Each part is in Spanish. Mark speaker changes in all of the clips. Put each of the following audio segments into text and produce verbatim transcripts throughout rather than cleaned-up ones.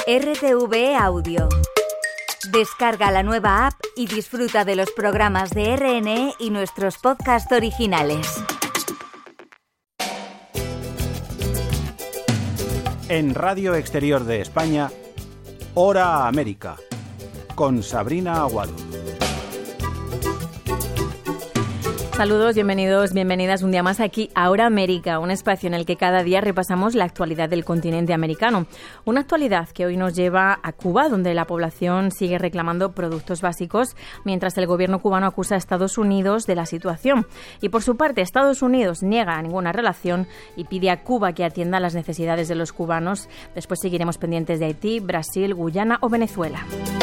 Speaker 1: R T V E Audio. Descarga la nueva app y disfruta de los programas de R N E y nuestros podcasts originales.
Speaker 2: En Radio Exterior de España, Hora América, con Sabrina Aguado.
Speaker 3: Saludos, bienvenidos, bienvenidas un día más aquí a Hora América, un espacio en el que cada día repasamos la actualidad del continente americano. Una actualidad que hoy nos lleva a Cuba, donde la población sigue reclamando productos básicos, mientras el gobierno cubano acusa a Estados Unidos de la situación. Y por su parte, Estados Unidos niega ninguna relación y pide a Cuba que atienda las necesidades de los cubanos. Después seguiremos pendientes de Haití, Brasil, Guyana o Venezuela.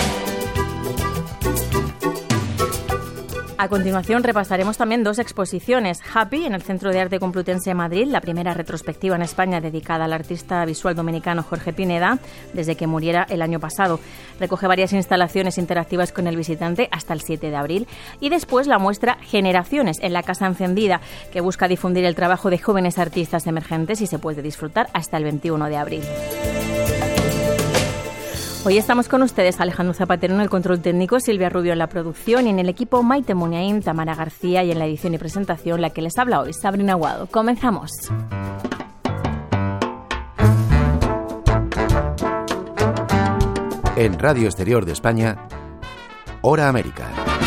Speaker 3: A continuación repasaremos también dos exposiciones. Happy, en el Centro de Arte Complutense de Madrid, la primera retrospectiva en España dedicada al artista visual dominicano Jorge Pineda, desde que muriera el año pasado. Recoge varias instalaciones interactivas con el visitante hasta el siete de abril. Y después la muestra Generaciones, en la Casa Encendida, que busca difundir el trabajo de jóvenes artistas emergentes y se puede disfrutar hasta el veintiuno de abril. Hoy estamos con ustedes, Alejandro Zapatero en el control técnico, Silvia Rubio en la producción y en el equipo Maite Muniain, Tamara García y en la edición y presentación la que les habla hoy, Sabrina Aguado. Comenzamos.
Speaker 4: En Radio Exterior de España, Hora América.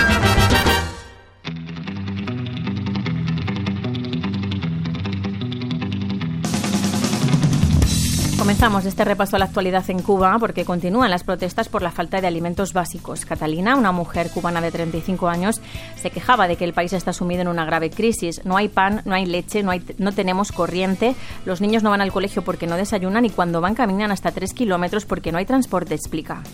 Speaker 3: Comenzamos este repaso a la actualidad en Cuba porque continúan las protestas por la falta de alimentos básicos. Catalina, una mujer cubana de treinta y cinco años, se quejaba de que el país está sumido en una grave crisis. No hay pan, no hay leche, no, hay, no tenemos corriente, los niños no van al colegio porque no desayunan y cuando van caminan hasta tres kilómetros porque no hay transporte, explica.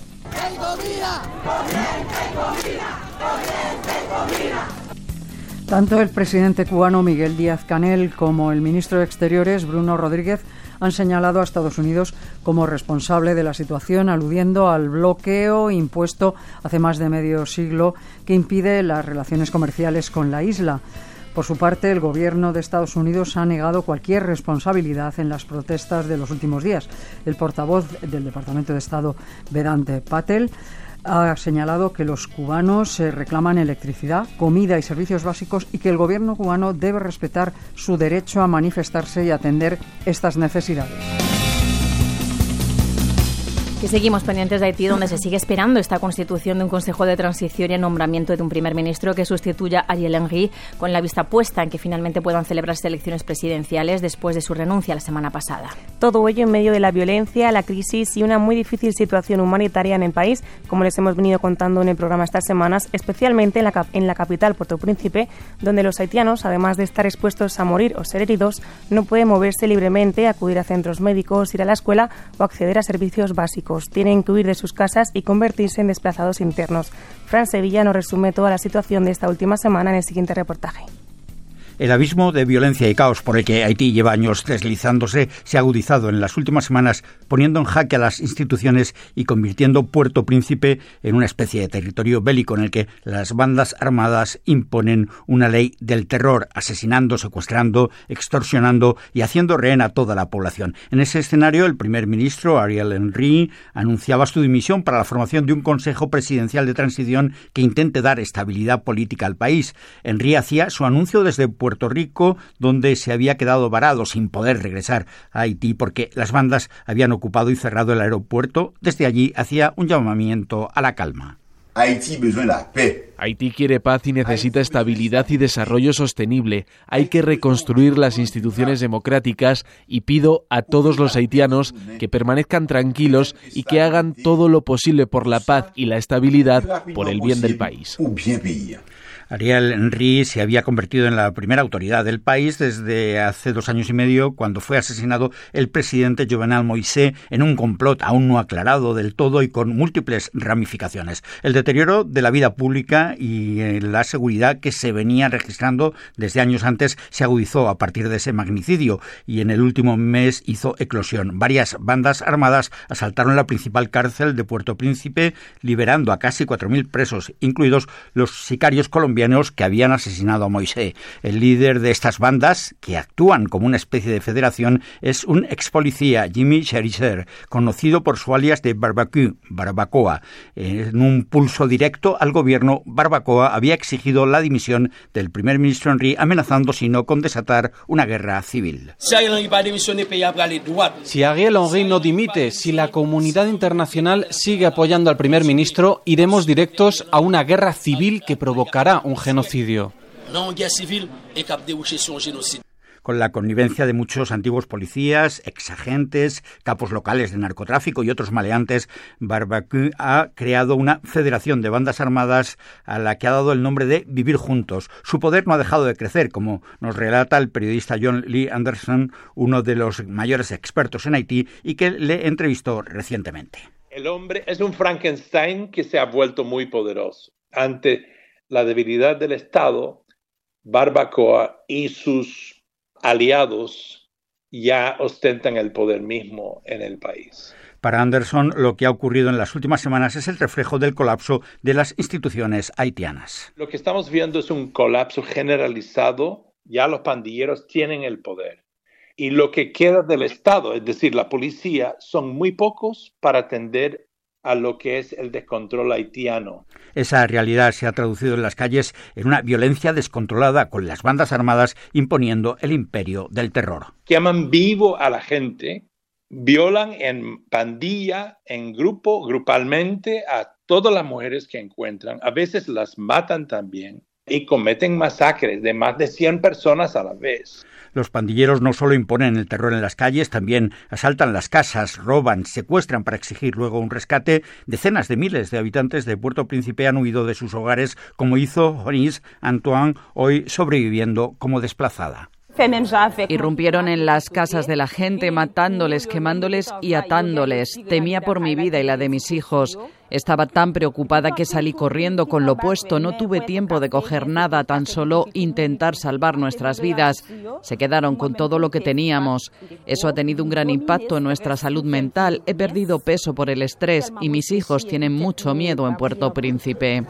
Speaker 5: Tanto el presidente cubano Miguel Díaz-Canel como el ministro de Exteriores Bruno Rodríguez han señalado a Estados Unidos como responsable de la situación, aludiendo al bloqueo impuesto hace más de medio siglo que impide las relaciones comerciales con la isla. Por su parte, el gobierno de Estados Unidos ha negado cualquier responsabilidad en las protestas de los últimos días. El portavoz del Departamento de Estado, Vedant Patel, ha señalado que los cubanos eh, reclaman electricidad, comida y servicios básicos y que el gobierno cubano debe respetar su derecho a manifestarse y atender estas necesidades.
Speaker 3: Que seguimos pendientes de Haití, donde se sigue esperando esta constitución de un Consejo de Transición y el nombramiento de un primer ministro que sustituya a Ariel Henry, con la vista puesta en que finalmente puedan celebrarse elecciones presidenciales después de su renuncia la semana pasada.
Speaker 6: Todo ello en medio de la violencia, la crisis y una muy difícil situación humanitaria en el país, como les hemos venido contando en el programa estas semanas, especialmente en la, cap- en la capital, Puerto Príncipe, donde los haitianos, además de estar expuestos a morir o ser heridos, no pueden moverse libremente, acudir a centros médicos, ir a la escuela o acceder a servicios básicos. Tienen que huir de sus casas y convertirse en desplazados internos. Fran Sevilla nos resume toda la situación de esta última semana en el siguiente reportaje.
Speaker 7: El abismo de violencia y caos por el que Haití lleva años deslizándose se ha agudizado en las últimas semanas, poniendo en jaque a las instituciones y convirtiendo Puerto Príncipe en una especie de territorio bélico en el que las bandas armadas imponen una ley del terror, asesinando, secuestrando, extorsionando y haciendo rehén a toda la población. En ese escenario, el primer ministro, Ariel Henry, anunciaba su dimisión para la formación de un Consejo Presidencial de Transición que intente dar estabilidad política al país. Henry hacía su anuncio desde Puerto Puerto Rico, donde se había quedado varado sin poder regresar a Haití porque las bandas habían ocupado y cerrado el aeropuerto. Desde allí hacía un llamamiento a la calma.
Speaker 8: Haití quiere paz y necesita estabilidad y desarrollo sostenible. Hay que reconstruir las instituciones democráticas y pido a todos los haitianos que permanezcan tranquilos y que hagan todo lo posible por la paz y la estabilidad por el bien del país.
Speaker 7: Ariel Henry se había convertido en la primera autoridad del país desde hace dos años y medio, cuando fue asesinado el presidente Jovenel Moïse en un complot aún no aclarado del todo y con múltiples ramificaciones. El deterioro de la vida pública y la seguridad que se venía registrando desde años antes se agudizó a partir de ese magnicidio y en el último mes hizo eclosión. Varias bandas armadas asaltaron la principal cárcel de Puerto Príncipe, liberando a casi cuatro mil presos, incluidos los sicarios colombianos colombianos que habían asesinado a Moisés. El líder de estas bandas, que actúan como una especie de federación, es un ex policía, Jimmy Cherizer, conocido por su alias de Barbecue, Barbacoa. En un pulso directo al gobierno, Barbacoa había exigido la dimisión del primer ministro Henry, amenazando si no con desatar una guerra civil.
Speaker 9: Si Ariel Henry no dimite, si la comunidad internacional sigue apoyando al primer ministro, iremos directos a una guerra civil que provocará un genocidio.
Speaker 7: Con la connivencia de muchos antiguos policías, exagentes, capos locales de narcotráfico y otros maleantes, Barbecue ha creado una federación de bandas armadas a la que ha dado el nombre de Vivir Juntos. Su poder no ha dejado de crecer, como nos relata el periodista John Lee Anderson, uno de los mayores expertos en Haití y que le entrevistó recientemente.
Speaker 10: El hombre es un Frankenstein que se ha vuelto muy poderoso. Ante la debilidad del Estado, Barbacoa y sus aliados ya ostentan el poder mismo en el país.
Speaker 7: Para Anderson, lo que ha ocurrido en las últimas semanas es el reflejo del colapso de las instituciones haitianas.
Speaker 10: Lo que estamos viendo es un colapso generalizado. Ya los pandilleros tienen el poder. Y lo que queda del Estado, es decir, la policía, son muy pocos para atender a lo que es el descontrol haitiano.
Speaker 7: Esa realidad se ha traducido en las calles en una violencia descontrolada, con las bandas armadas imponiendo el imperio del terror.
Speaker 10: Queman vivo a la gente, violan en pandilla, en grupo, grupalmente a todas las mujeres que encuentran. A veces las matan también y cometen masacres de más de cien personas a la vez.
Speaker 7: Los pandilleros no solo imponen el terror en las calles, también asaltan las casas, roban, secuestran para exigir luego un rescate. Decenas de miles de habitantes de Puerto Príncipe han huido de sus hogares, como hizo Jonis Antoine, hoy sobreviviendo como desplazada.
Speaker 11: Irrumpieron en las casas de la gente, matándoles, quemándoles y atándoles. Temía por mi vida y la de mis hijos. Estaba tan preocupada que salí corriendo con lo puesto. No tuve tiempo de coger nada, tan solo intentar salvar nuestras vidas. Se quedaron con todo lo que teníamos. Eso ha tenido un gran impacto en nuestra salud mental. He perdido peso por el estrés y mis hijos tienen mucho miedo en Puerto Príncipe.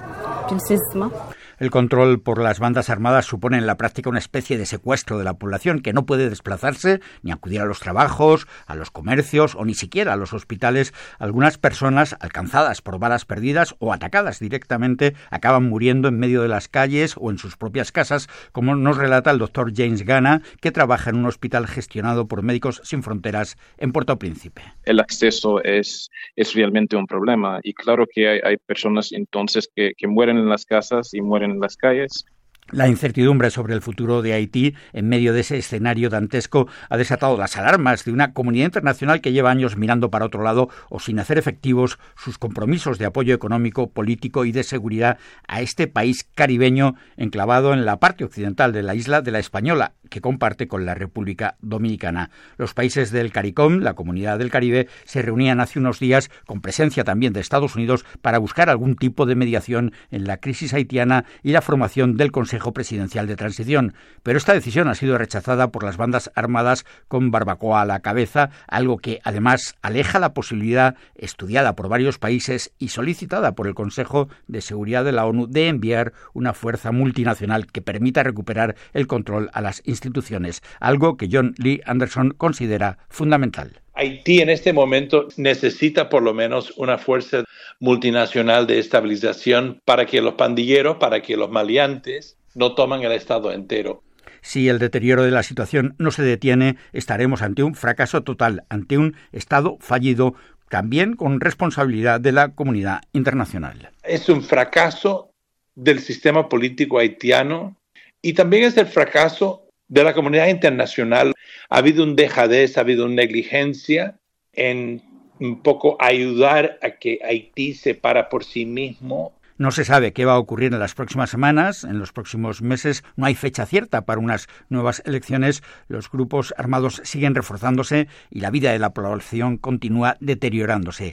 Speaker 7: El control por las bandas armadas supone en la práctica una especie de secuestro de la población que no puede desplazarse ni acudir a los trabajos, a los comercios o ni siquiera a los hospitales. Algunas personas, alcanzadas por balas perdidas o atacadas directamente, acaban muriendo en medio de las calles o en sus propias casas, como nos relata el doctor James Gana, que trabaja en un hospital gestionado por Médicos Sin Fronteras en Puerto Príncipe.
Speaker 12: El acceso es, es realmente un problema y claro que hay, hay personas entonces que, que mueren en las casas y mueren en las calles.
Speaker 7: La incertidumbre sobre el futuro de Haití, en medio de ese escenario dantesco, ha desatado las alarmas de una comunidad internacional que lleva años mirando para otro lado o sin hacer efectivos sus compromisos de apoyo económico, político y de seguridad a este país caribeño enclavado en la parte occidental de la isla de la Española, que comparte con la República Dominicana. Los países del CARICOM, la Comunidad del Caribe, se reunían hace unos días, con presencia también de Estados Unidos, para buscar algún tipo de mediación en la crisis haitiana y la formación del Consejo Presidencial de Transición. Pero esta decisión ha sido rechazada por las bandas armadas con Barbacoa a la cabeza, algo que además aleja la posibilidad, estudiada por varios países y solicitada por el Consejo de Seguridad de la ONU, de enviar una fuerza multinacional que permita recuperar el control a las instituciones. instituciones, algo que John Lee Anderson considera fundamental.
Speaker 10: Haití en este momento necesita por lo menos una fuerza multinacional de estabilización para que los pandilleros, para que los maleantes no tomen el Estado entero.
Speaker 7: Si el deterioro de la situación no se detiene, estaremos ante un fracaso total, ante un Estado fallido, también con responsabilidad de la comunidad internacional.
Speaker 10: Es un fracaso del sistema político haitiano y también es el fracaso de la comunidad internacional. Ha habido un dejadez, ha habido una negligencia en un poco ayudar a que Haití se para por sí mismo.
Speaker 7: No se sabe qué va a ocurrir en las próximas semanas, en los próximos meses. No hay fecha cierta para unas nuevas elecciones. Los grupos armados siguen reforzándose y la vida de la población continúa deteriorándose.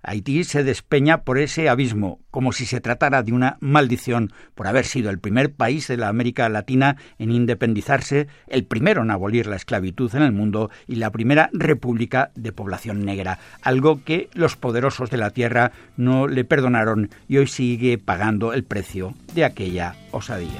Speaker 7: Haití se despeña por ese abismo, como si se tratara de una maldición por haber sido el primer país de la América Latina en independizarse, el primero en abolir la esclavitud en el mundo y la primera república de población negra, algo que los poderosos de la tierra no le perdonaron y hoy sigue pagando el precio de aquella osadía.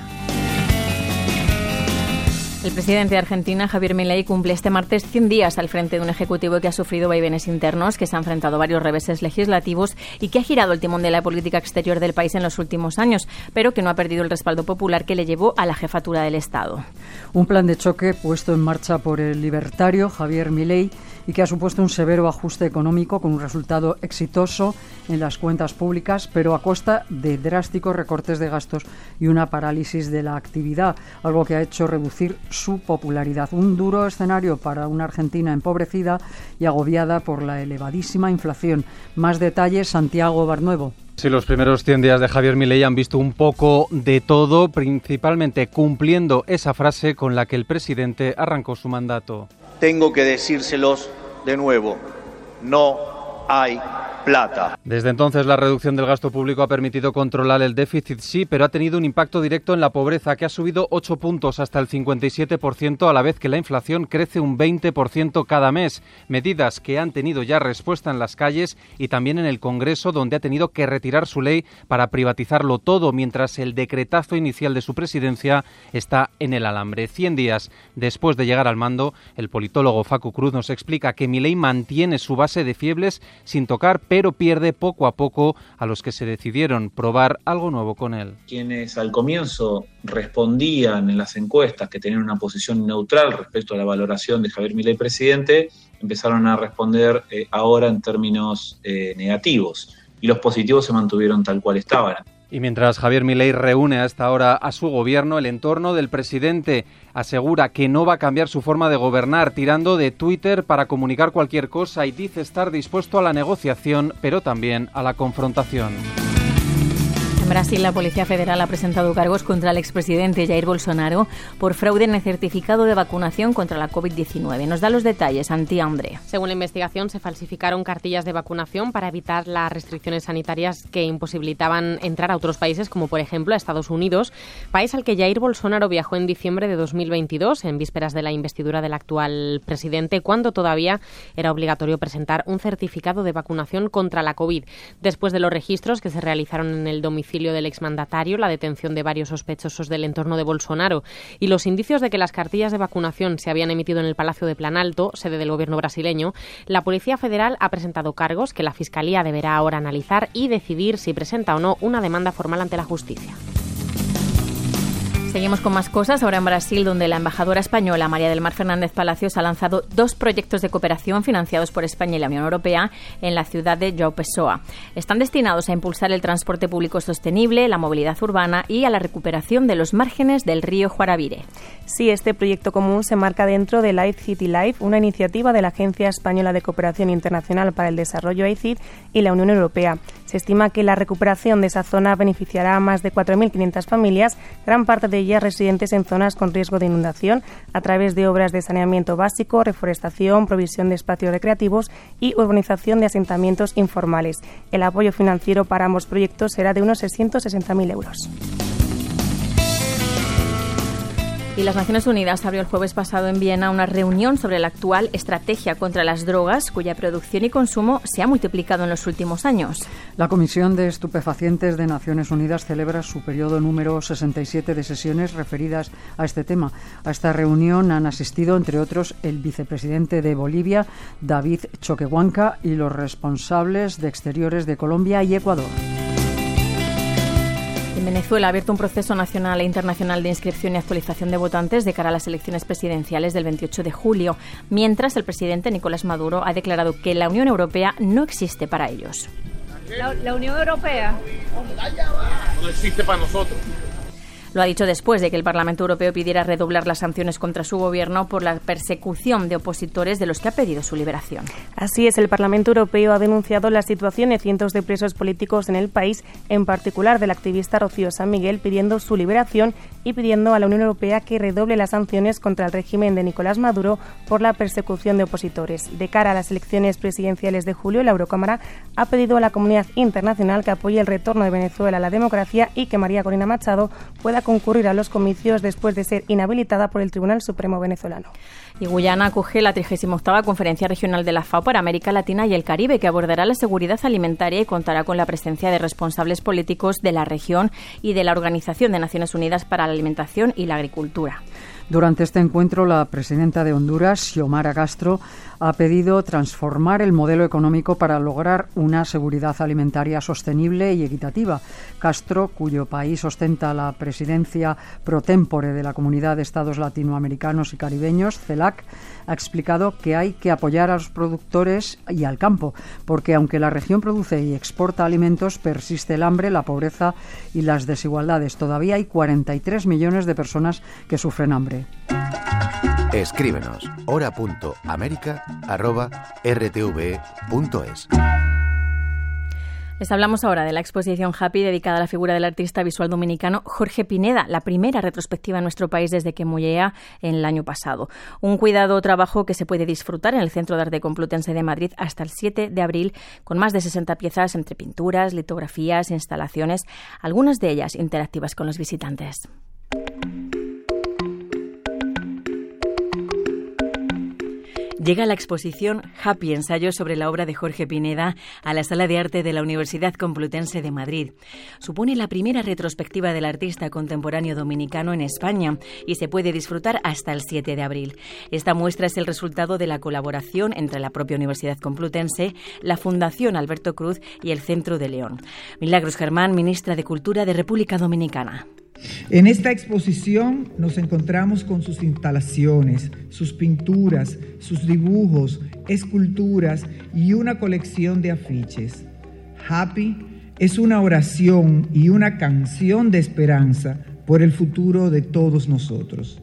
Speaker 3: El presidente de Argentina, Javier Milei, cumple este martes cien días al frente de un ejecutivo que ha sufrido vaivenes internos, que se ha enfrentado a varios reveses legislativos y que ha girado el timón de la política exterior del país en los últimos años, pero que no ha perdido el respaldo popular que le llevó a la jefatura del Estado.
Speaker 5: Un plan de choque puesto en marcha por el libertario Javier Milei y que ha supuesto un severo ajuste económico con un resultado exitoso en las cuentas públicas, pero a costa de drásticos recortes de gastos y una parálisis de la actividad, algo que ha hecho reducir su popularidad. Un duro escenario para una Argentina empobrecida y agobiada por la elevadísima inflación. Más detalles, Santiago Barnuevo.
Speaker 9: Sí, los primeros cien días de Javier Milei han visto un poco de todo, principalmente cumpliendo esa frase con la que el presidente arrancó su mandato.
Speaker 13: Tengo que decírselos de nuevo, no hay plata.
Speaker 9: Desde entonces la reducción del gasto público ha permitido controlar el déficit, sí, pero ha tenido un impacto directo en la pobreza, que ha subido ocho puntos hasta el cincuenta y siete por ciento, a la vez que la inflación crece un veinte por ciento cada mes. Medidas que han tenido ya respuesta en las calles y también en el Congreso, donde ha tenido que retirar su ley para privatizarlo todo, mientras el decretazo inicial de su presidencia está en el alambre. Cien días después de llegar al mando, el politólogo Facu Cruz nos explica que Milei mantiene su base de fieles sin tocar, pero pierde poco a poco a los que se decidieron probar algo nuevo con él.
Speaker 14: Quienes al comienzo respondían en las encuestas que tenían una posición neutral respecto a la valoración de Javier Milei presidente, empezaron a responder eh, ahora en términos eh, negativos, y los positivos se mantuvieron tal cual estaban.
Speaker 9: Y mientras Javier Milei reúne a esta hora a su gobierno, el entorno del presidente asegura que no va a cambiar su forma de gobernar, tirando de Twitter para comunicar cualquier cosa, y dice estar dispuesto a la negociación, pero también a la confrontación.
Speaker 3: En Brasil, la Policía Federal ha presentado cargos contra el expresidente Jair Bolsonaro por fraude en el certificado de vacunación contra la covid diecinueve. Nos da los detalles, Antía André.
Speaker 15: Según la investigación, se falsificaron cartillas de vacunación para evitar las restricciones sanitarias que imposibilitaban entrar a otros países, como por ejemplo a Estados Unidos, país al que Jair Bolsonaro viajó en diciembre de dos mil veintidós, en vísperas de la investidura del actual presidente, cuando todavía era obligatorio presentar un certificado de vacunación contra la COVID. Después de los registros que se realizaron en el domicilio del exmandatario, la detención de varios sospechosos del entorno de Bolsonaro y los indicios de que las cartillas de vacunación se habían emitido en el Palacio de Planalto, sede del gobierno brasileño, la Policía Federal ha presentado cargos que la Fiscalía deberá ahora analizar y decidir si presenta o no una demanda formal ante la justicia.
Speaker 3: Seguimos con más cosas, ahora en Brasil, donde la embajadora española María del Mar Fernández Palacios ha lanzado dos proyectos de cooperación financiados por España y la Unión Europea en la ciudad de João Pessoa. Están destinados a impulsar el transporte público sostenible, la movilidad urbana y a la recuperación de los márgenes del río Guaravire.
Speaker 6: Sí, este proyecto común se marca dentro de Life City Life, una iniciativa de la Agencia Española de Cooperación Internacional para el Desarrollo, A I C I D, y la Unión Europea. Se estima que la recuperación de esa zona beneficiará a más de cuatro mil quinientas familias, gran parte de ellas residentes en zonas con riesgo de inundación, a través de obras de saneamiento básico, reforestación, provisión de espacios recreativos y urbanización de asentamientos informales. El apoyo financiero para ambos proyectos será de unos seiscientos sesenta mil euros.
Speaker 3: Y las Naciones Unidas abrió el jueves pasado en Viena una reunión sobre la actual estrategia contra las drogas, cuya producción y consumo se ha multiplicado en los últimos años.
Speaker 5: La Comisión de Estupefacientes de Naciones Unidas celebra su periodo número sesenta y siete de sesiones referidas a este tema. A esta reunión han asistido, entre otros, el vicepresidente de Bolivia, David Choquehuanca, y los responsables de Exteriores de Colombia y Ecuador.
Speaker 3: En Venezuela ha abierto un proceso nacional e internacional de inscripción y actualización de votantes de cara a las elecciones presidenciales del veintiocho de julio, mientras el presidente Nicolás Maduro ha declarado que la Unión Europea no existe para ellos.
Speaker 16: La, la Unión Europea
Speaker 17: no existe para nosotros.
Speaker 3: Lo ha dicho después de que el Parlamento Europeo pidiera redoblar las sanciones contra su gobierno por la persecución de opositores de los que ha pedido su liberación.
Speaker 6: Así es, el Parlamento Europeo ha denunciado la situación de cientos de presos políticos en el país, en particular del activista Rocío San Miguel, pidiendo su liberación y pidiendo a la Unión Europea que redoble las sanciones contra el régimen de Nicolás Maduro por la persecución de opositores. De cara a las elecciones presidenciales de julio, la Eurocámara ha pedido a la comunidad internacional que apoye el retorno de Venezuela a la democracia y que María Corina Machado pueda concurrir a los comicios después de ser inhabilitada por el Tribunal Supremo venezolano.
Speaker 3: Y Guyana acoge la trigésima octava Conferencia Regional de la FAO para América Latina y el Caribe, que abordará la seguridad alimentaria y contará con la presencia de responsables políticos de la región y de la Organización de Naciones Unidas para la Alimentación y la Agricultura.
Speaker 5: Durante este encuentro, la presidenta de Honduras, Xiomara Castro, ha pedido transformar el modelo económico para lograr una seguridad alimentaria sostenible y equitativa. Castro, cuyo país ostenta la presidencia pro tempore de la Comunidad de Estados Latinoamericanos y Caribeños, CELAC, ha explicado que hay que apoyar a los productores y al campo, porque aunque la región produce y exporta alimentos, persiste el hambre, la pobreza y las desigualdades. Todavía hay cuarenta y tres millones de personas que sufren hambre.
Speaker 4: Escríbenos hora punto america arroba r t v punto es.
Speaker 3: Les hablamos ahora de la exposición Happy dedicada a la figura del artista visual dominicano Jorge Pineda, la primera retrospectiva en nuestro país desde que muriera en el año pasado. Un cuidado trabajo que se puede disfrutar en el Centro de Arte Complutense de Madrid hasta el siete de abril, con más de sesenta piezas entre pinturas, litografías, instalaciones, algunas de ellas interactivas con los visitantes. Llega la exposición Happy, ensayo sobre la obra de Jorge Pineda, a la Sala de Arte de la Universidad Complutense de Madrid. Supone la primera retrospectiva del artista contemporáneo dominicano en España y se puede disfrutar hasta el siete de abril. Esta muestra es el resultado de la colaboración entre la propia Universidad Complutense, la Fundación Alberto Cruz y el Centro de León. Milagros Germán, ministra de Cultura de República Dominicana.
Speaker 16: En esta exposición nos encontramos con sus instalaciones, sus pinturas, sus dibujos, esculturas y una colección de afiches. Happy es una oración y una canción de esperanza por el futuro de todos nosotros.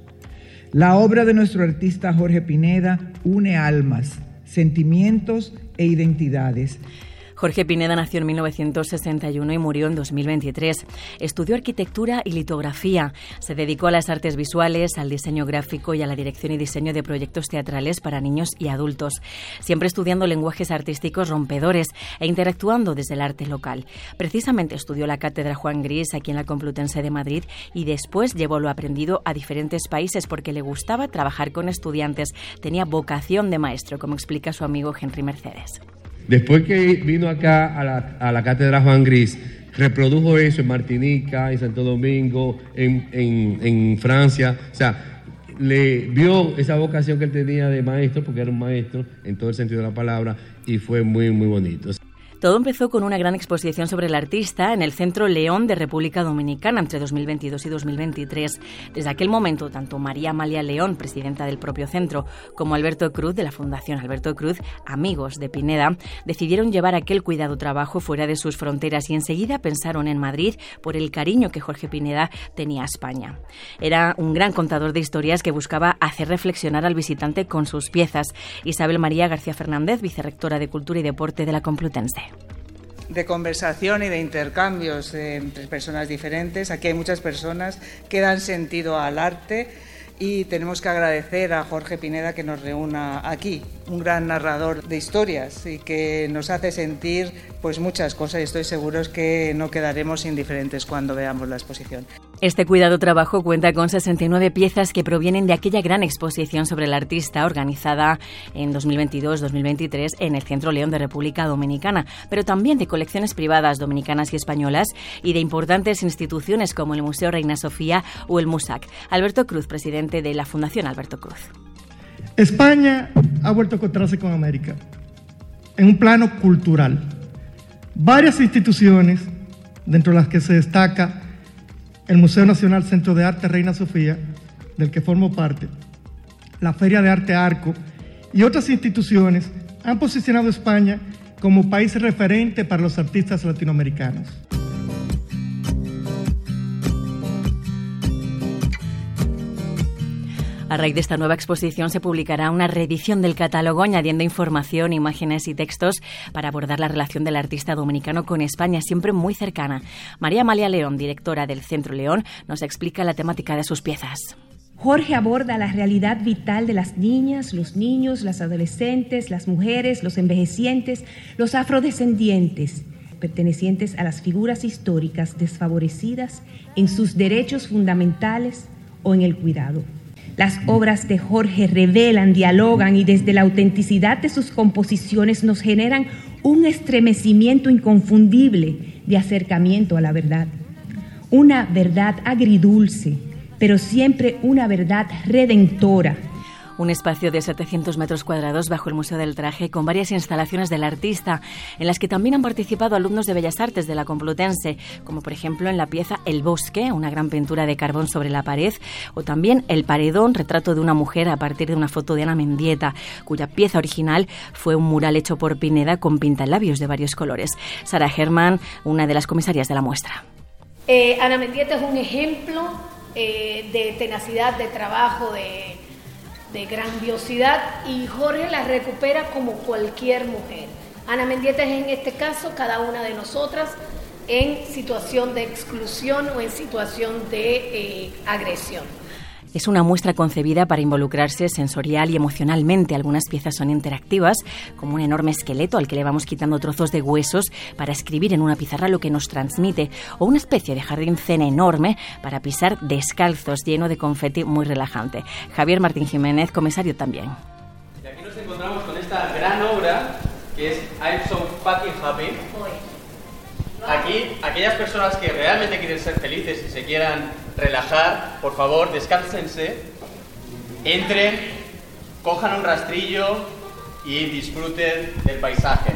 Speaker 16: La obra de nuestro artista Jorge Pineda une almas, sentimientos e identidades.
Speaker 3: Jorge Pineda nació en mil novecientos sesenta y uno y murió en dos mil veintitrés. Estudió arquitectura y litografía. Se dedicó a las artes visuales, al diseño gráfico y a la dirección y diseño de proyectos teatrales para niños y adultos, siempre estudiando lenguajes artísticos rompedores e interactuando desde el arte local. Precisamente estudió la cátedra Juan Gris aquí en la Complutense de Madrid y después llevó lo aprendido a diferentes países porque le gustaba trabajar con estudiantes. Tenía vocación de maestro, como explica su amigo Henry Mercedes.
Speaker 17: Después que vino acá a la, a la cátedra Juan Gris, reprodujo eso en Martinica, en Santo Domingo, en, en, en Francia. O sea, le vio esa vocación que él tenía de maestro, porque era un maestro en todo el sentido de la palabra, y fue muy, muy bonito.
Speaker 3: Todo empezó con una gran exposición sobre el artista en el Centro León de República Dominicana entre dos mil veintidós y dos mil veintitrés. Desde aquel momento, tanto María Amalia León, presidenta del propio centro, como Alberto Cruz, de la Fundación Alberto Cruz, amigos de Pineda, decidieron llevar aquel cuidado trabajo fuera de sus fronteras y enseguida pensaron en Madrid por el cariño que Jorge Pineda tenía a España. Era un gran contador de historias que buscaba hacer reflexionar al visitante con sus piezas. Isabel María García Fernández, vicerrectora de Cultura y Deporte de la Complutense.
Speaker 18: De conversación y de intercambios entre personas diferentes. Aquí hay muchas personas que dan sentido al arte y tenemos que agradecer a Jorge Pineda que nos reúna aquí, un gran narrador de historias y que nos hace sentir pues muchas cosas y estoy seguro que no quedaremos indiferentes cuando veamos la exposición.
Speaker 3: Este cuidado trabajo cuenta con sesenta y nueve piezas que provienen de aquella gran exposición sobre el artista organizada en dos mil veintidós dos mil veintitrés en el Centro León de República Dominicana, pero también de colecciones privadas dominicanas y españolas y de importantes instituciones como el Museo Reina Sofía o el MUSAC. Alberto Cruz, presidente de la Fundación Alberto Cruz.
Speaker 19: España ha vuelto a encontrarse con América en un plano cultural. Varias instituciones, dentro de las que se destaca el Museo Nacional Centro de Arte Reina Sofía, del que formo parte, la Feria de Arte Arco y otras instituciones han posicionado a España como país referente para los artistas latinoamericanos.
Speaker 3: A raíz de esta nueva exposición se publicará una reedición del catálogo añadiendo información, imágenes y textos para abordar la relación del artista dominicano con España, siempre muy cercana. María Amalia León, directora del Centro León, nos explica la temática de sus piezas.
Speaker 20: Jorge aborda la realidad vital de las niñas, los niños, las adolescentes, las mujeres, los envejecientes, los afrodescendientes, pertenecientes a las figuras históricas desfavorecidas en sus derechos fundamentales o en el cuidado. Las obras de Jorge revelan, dialogan y desde la autenticidad de sus composiciones nos generan un estremecimiento inconfundible de acercamiento a la verdad. Una verdad agridulce, pero siempre una verdad redentora.
Speaker 3: Un espacio de setecientos metros cuadrados bajo el Museo del Traje con varias instalaciones del artista, en las que también han participado alumnos de Bellas Artes de la Complutense, como por ejemplo en la pieza El Bosque, una gran pintura de carbón sobre la pared, o también El Paredón, retrato de una mujer a partir de una foto de Ana Mendieta, cuya pieza original fue un mural hecho por Pineda con pintalabios de varios colores. Sara Germán, una de las comisarias de la muestra.
Speaker 21: Eh, Ana Mendieta es un ejemplo eh, de tenacidad, de trabajo, de... de grandiosidad, y Jorge la recupera como cualquier mujer. Ana Mendieta es en este caso cada una de nosotras en situación de exclusión o en situación de eh, agresión.
Speaker 3: Es una muestra concebida para involucrarse sensorial y emocionalmente. Algunas piezas son interactivas, como un enorme esqueleto al que le vamos quitando trozos de huesos para escribir en una pizarra lo que nos transmite, o una especie de jardín zen enorme para pisar descalzos, lleno de confeti muy relajante. Javier Martín Jiménez, comisario también.
Speaker 22: Y aquí nos encontramos con esta gran obra que es I'm So Fucking Happy. Aquí, aquellas personas que realmente quieren ser felices y se quieran relajar, por favor, descálcense, entren, cojan un rastrillo y disfruten del paisaje.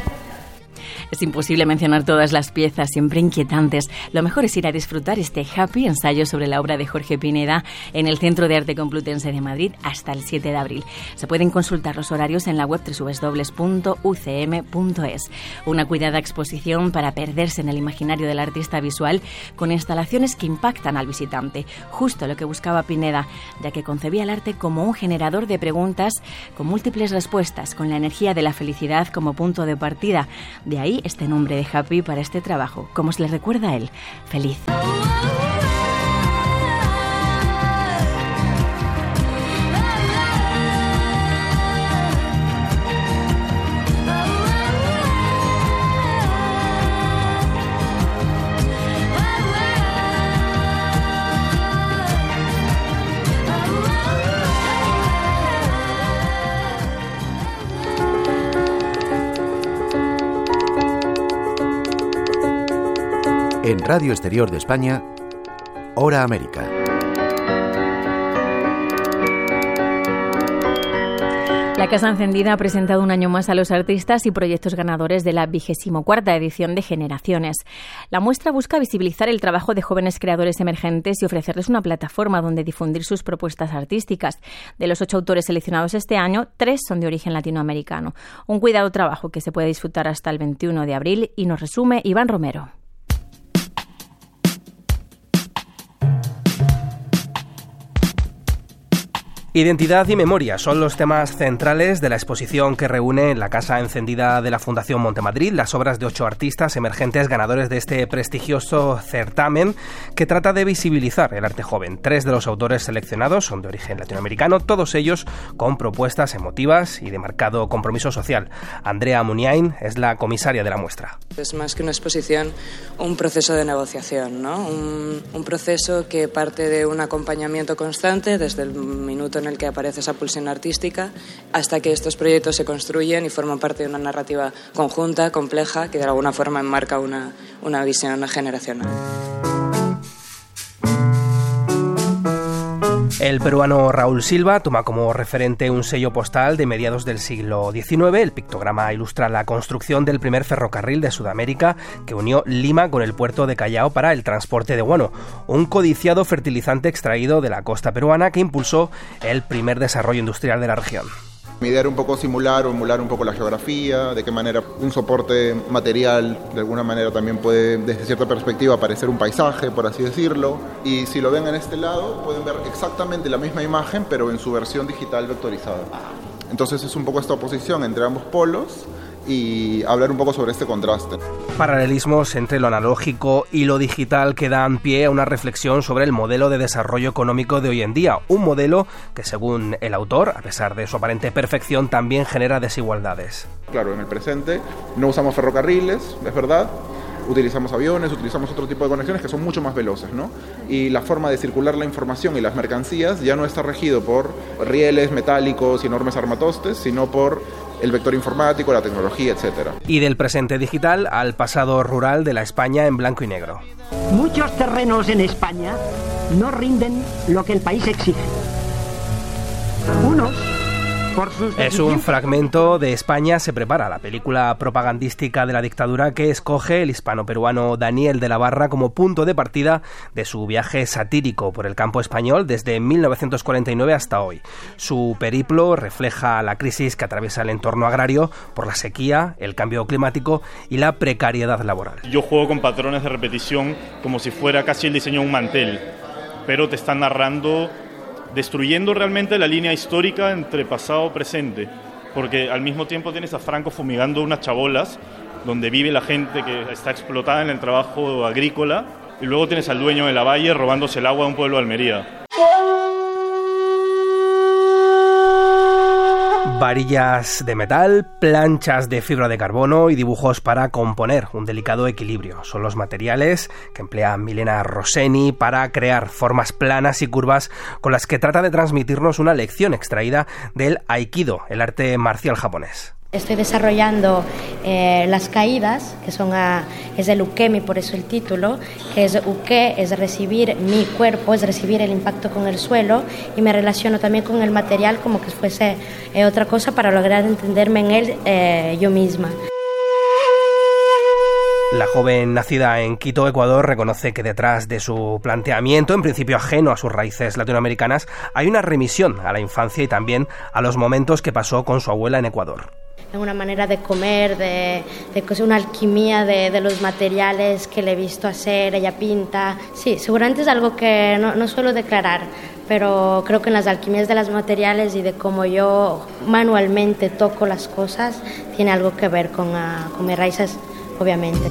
Speaker 3: Es imposible mencionar todas las piezas, siempre inquietantes. Lo mejor es ir a disfrutar este Happy, ensayo sobre la obra de Jorge Pineda, en el Centro de Arte Complutense de Madrid hasta el siete de abril. Se pueden consultar los horarios en la web doble u doble u doble u punto u c m punto es. Una cuidada exposición para perderse en el imaginario del artista visual, con instalaciones que impactan al visitante. Justo lo que buscaba Pineda, ya que concebía el arte como un generador de preguntas con múltiples respuestas, con la energía de la felicidad como punto de partida. De ahí este nombre de Happy para este trabajo, como se le recuerda a él, feliz.
Speaker 4: En Radio Exterior de España, Hora América.
Speaker 3: La Casa Encendida ha presentado un año más a los artistas y proyectos ganadores de la vigésimo cuarta edición de Generaciones. La muestra busca visibilizar el trabajo de jóvenes creadores emergentes y ofrecerles una plataforma donde difundir sus propuestas artísticas. De los ocho autores seleccionados este año, tres son de origen latinoamericano. Un cuidado trabajo que se puede disfrutar hasta el veintiuno de abril, y nos resume Iván Romero.
Speaker 23: Identidad y memoria son los temas centrales de la exposición que reúne en la Casa Encendida de la Fundación Montemadrid las obras de ocho artistas emergentes ganadores de este prestigioso certamen que trata de visibilizar el arte joven. Tres de los autores seleccionados son de origen latinoamericano, todos ellos con propuestas emotivas y de marcado compromiso social. Andrea Muniain es la comisaria de la muestra.
Speaker 24: Es más que una exposición, un proceso de negociación, ¿no? Un, un proceso que parte de un acompañamiento constante desde el minuto en el que aparece esa pulsión artística hasta que estos proyectos se construyen y forman parte de una narrativa conjunta, compleja, que de alguna forma enmarca una, una visión generacional.
Speaker 23: El peruano Raúl Silva toma como referente un sello postal de mediados del siglo diecinueve. El pictograma ilustra la construcción del primer ferrocarril de Sudamérica que unió Lima con el puerto de Callao para el transporte de guano, un codiciado fertilizante extraído de la costa peruana que impulsó el primer desarrollo industrial de la región.
Speaker 1: Mi idea era un poco simular o emular un poco la geografía, de qué manera un soporte material de alguna manera también puede, desde cierta perspectiva, parecer un paisaje, por así decirlo. Y si lo ven en este lado, pueden ver exactamente la misma imagen, pero en su versión digital vectorizada. Entonces es un poco esta oposición entre ambos polos y hablar un poco sobre este contraste.
Speaker 23: Paralelismos entre lo analógico y lo digital que dan pie a una reflexión sobre el modelo de desarrollo económico de hoy en día, un modelo que, según el autor, a pesar de su aparente perfección, también genera desigualdades.
Speaker 1: Claro, en el presente no usamos ferrocarriles, es verdad, utilizamos aviones, utilizamos otro tipo de conexiones que son mucho más veloces, ¿no? Y la forma de circular la información y las mercancías ya no está regido por rieles metálicos y enormes armatostes, sino por el vector informático, la tecnología, etcétera.
Speaker 23: Y del presente digital al pasado rural de la España en blanco y negro.
Speaker 2: Muchos terrenos en España no rinden lo que el país exige. Unos, por sus...
Speaker 23: Es un fragmento de España se prepara, la película propagandística de la dictadura que escoge el hispano-peruano Daniel de la Barra como punto de partida de su viaje satírico por el campo español desde mil novecientos cuarenta y nueve hasta hoy. Su periplo refleja la crisis que atraviesa el entorno agrario por la sequía, el cambio climático y la precariedad laboral.
Speaker 8: Yo juego con patrones de repetición como si fuera casi el diseño de un mantel, pero te están narrando, destruyendo realmente la línea histórica entre pasado y presente, porque al mismo tiempo tienes a Franco fumigando unas chabolas donde vive la gente que está explotada en el trabajo agrícola, y luego tienes al dueño de la valle robándose el agua de un pueblo de Almería.
Speaker 23: Varillas de metal, planchas de fibra de carbono y dibujos para componer un delicado equilibrio. Son los materiales que emplea Milena Rosseni para crear formas planas y curvas con las que trata de transmitirnos una lección extraída del Aikido, el arte marcial japonés.
Speaker 11: Estoy desarrollando eh, las caídas, que son a, es el ukemi, por eso el título, que es uke, es recibir mi cuerpo, es recibir el impacto con el suelo, y me relaciono también con el material como que fuese eh, otra cosa para lograr entenderme en él eh, yo misma.
Speaker 23: La joven nacida en Quito, Ecuador, reconoce que detrás de su planteamiento, en principio ajeno a sus raíces latinoamericanas, hay una remisión a la infancia y también a los momentos que pasó con su abuela en Ecuador.
Speaker 11: Es una manera de comer, de, de una alquimia de, de los materiales que le he visto hacer, ella pinta. Sí, seguramente es algo que no, no suelo declarar, pero creo que en las alquimias de los materiales y de cómo yo manualmente toco las cosas, tiene algo que ver con, uh, con mis raíces, obviamente.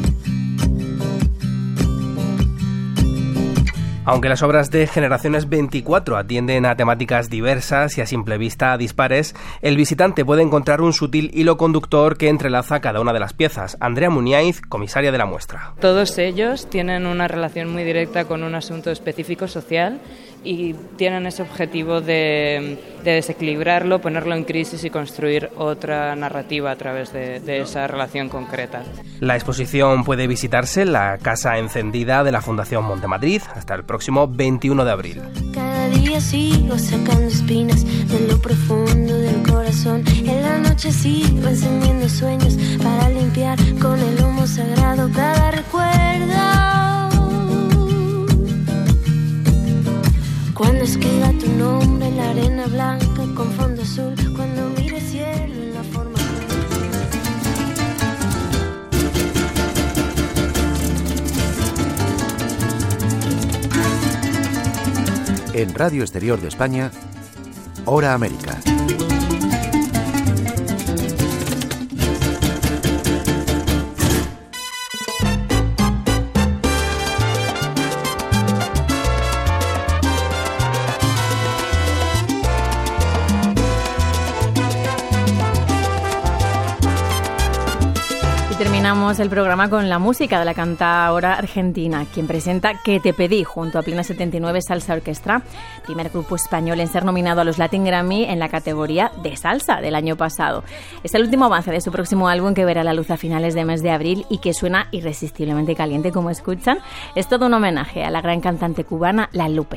Speaker 23: Aunque las obras de Generaciones veinticuatro atienden a temáticas diversas y a simple vista dispares, el visitante puede encontrar un sutil hilo conductor que entrelaza cada una de las piezas. Andrea Muñaiz, comisaria de la muestra.
Speaker 25: Todos ellos tienen una relación muy directa con un asunto específico social y tienen ese objetivo de, de desequilibrarlo, ponerlo en crisis y construir otra narrativa a través de, de esa relación concreta.
Speaker 23: La exposición puede visitarse en la Casa Encendida de la Fundación Montemadrid hasta el próximo veintiuno de abril.
Speaker 26: Cada día sigo sacando espinas de lo profundo del corazón. En la noche sigo encendiendo sueños para limpiar con el humo sagrado cada recuerdo. Cuando escriba tu nombre en la arena blanca con fondo azul, cuando mire el cielo en la forma.
Speaker 4: En Radio Exterior de España, Hora América.
Speaker 3: Terminamos el programa con la música de la cantautora argentina, quien presenta Que te pedí junto a Plena setenta y nueve Salsa Orquestra, primer grupo español en ser nominado a los Latin Grammy en la categoría de salsa del año pasado. Es el último avance de su próximo álbum que verá la luz a finales de mes de abril y que suena irresistiblemente caliente, como escuchan. Es todo un homenaje a la gran cantante cubana La Lupe.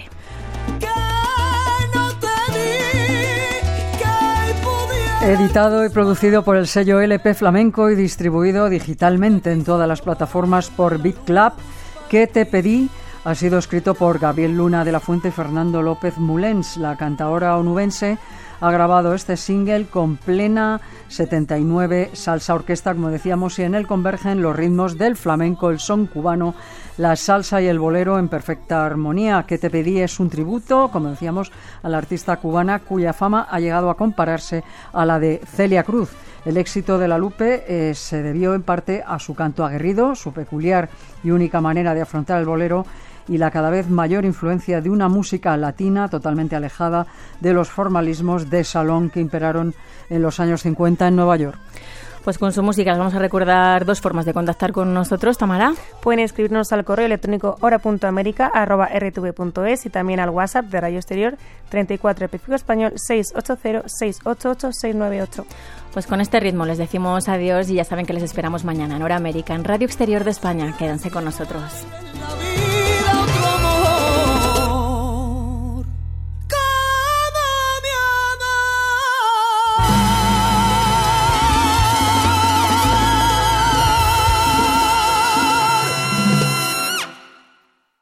Speaker 5: Editado y producido por el sello L P Flamenco y distribuido digitalmente en todas las plataformas por Beat Club, Que te pedí ha sido escrito por Gabriel Luna de la Fuente y Fernando López Mulens. La cantaora onubense ha grabado este single con Plena setenta y nueve Salsa Orquesta, como decíamos, y en él convergen los ritmos del flamenco, el son cubano, la salsa y el bolero en perfecta armonía. Que te pedí es un tributo, como decíamos, a la artista cubana cuya fama ha llegado a compararse a la de Celia Cruz. El éxito de La Lupe eh, se debió en parte a su canto aguerrido, su peculiar y única manera de afrontar el bolero y la cada vez mayor influencia de una música latina totalmente alejada de los formalismos de salón que imperaron en los años cincuenta en Nueva York.
Speaker 3: Pues con su música les vamos a recordar dos formas de contactar con nosotros, Tamara.
Speaker 6: Pueden escribirnos al correo electrónico hora punto america arroba r t v punto es y también al WhatsApp de Radio Exterior treinta y cuatro prefijo español seis ocho cero seis ocho ocho seis nueve ocho.
Speaker 3: Pues con este ritmo les decimos adiós y ya saben que les esperamos mañana en Hora América, en Radio Exterior de España. Quédense con nosotros.